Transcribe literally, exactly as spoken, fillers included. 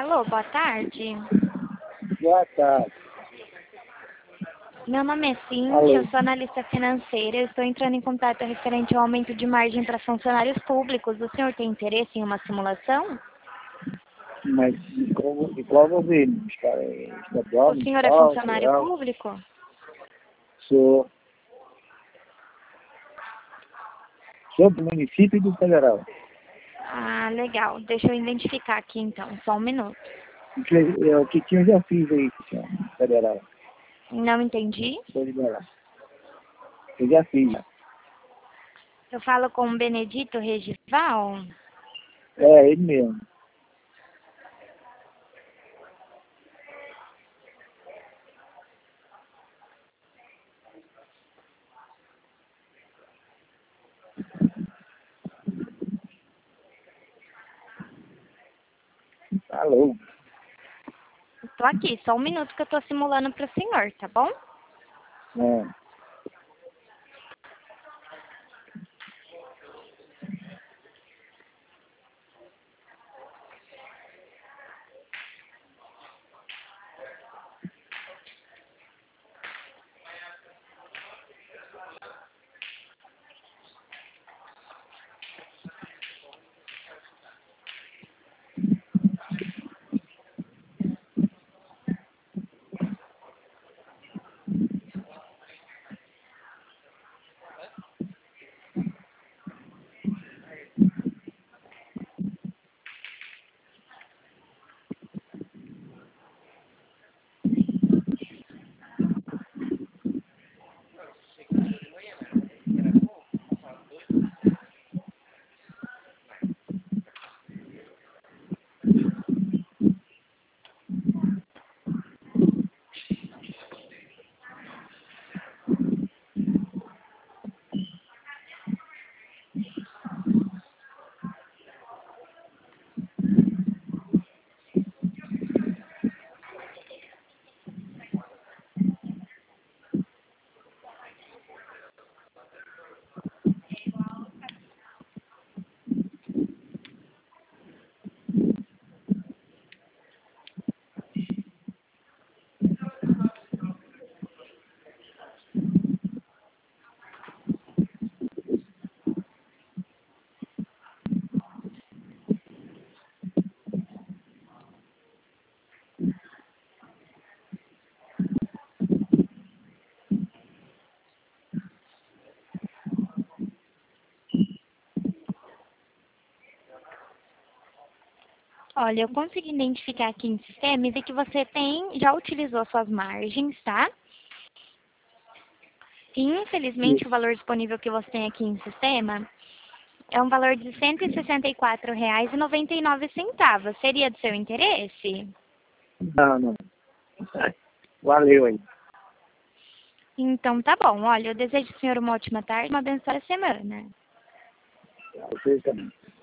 Alô, boa tarde. Boa tarde. Meu nome é Cintia, Alô. eu sou analista financeira. Eu estou entrando em contato referente ao aumento de margem para funcionários públicos. O senhor tem interesse em uma simulação? Mas de qual, de qual governo? Está- Estadual, O senhor é municipal, funcionário federal? público? Sou, sou do município e do federal. Ah, legal. Deixa eu identificar aqui então, só um minuto. O que, é, o que tinha eu já fiz aí, senhor, federal. Não entendi. Sou liberal. Eu já fiz. Eu falo com o Benedito Regival? É, ele mesmo. Alô. Estou aqui, só um minuto que eu estou simulando para o senhor, tá bom? É. Olha, eu consegui identificar aqui em sistema e ver que você tem, já utilizou suas margens, tá? E, infelizmente, o Isso. valor disponível que você tem aqui em sistema é um valor de cento e sessenta e quatro reais e noventa e nove centavos. Seria do seu interesse? Não, não. Valeu aí. Então, tá bom. Olha, eu desejo ao senhor uma ótima tarde e uma abençoada semana. Vocês também.